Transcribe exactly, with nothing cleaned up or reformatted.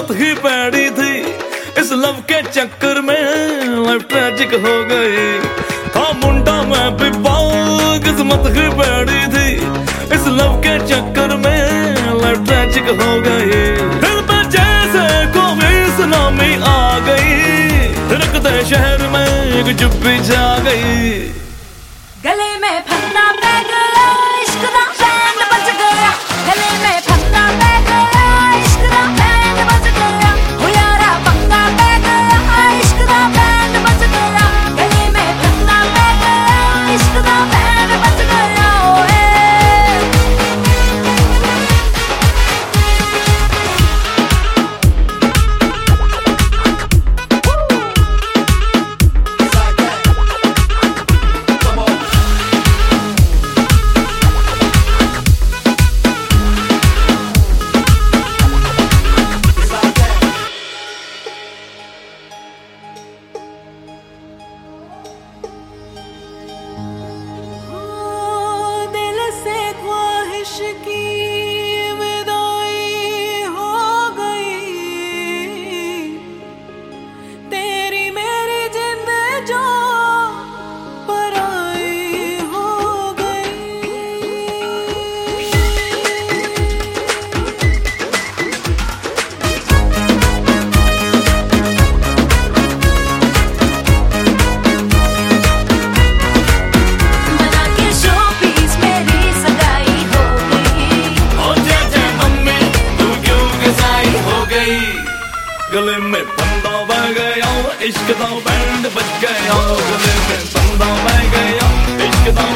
किस्मत ही पैड़ी थी, इस लव के चक्कर में लाइफ ट्रेजिक हो गई। था मुंडा मैं भी पाऊं, किस्मत ही पैड़ी थी, इस लव के चक्कर में लाइफ ट्रेजिक हो गई। दिल पे जैसे कोई सुनामी आ गई, रखते शहर में एक चुप्पी छा गई। गले में फंदा पै गया, इश्क दा बैंड बज गया। गले में फंदा पै गया, इश्क दा बैंड बज गया। हो यारा पंगा पै गया, इश्क दा बैंड बज गया। गले में फंदा पै गया, इश्क दा बैंड बज गया। ओए की विदाई हो गई, तेरी मेरी जिंद जो पराई हो गई। बना के शो पीस मेरी सगाई हो गले में फंदा बह गया, इश्क दा बैंड बज गया। गले में फंदा बह गया, इश्क दा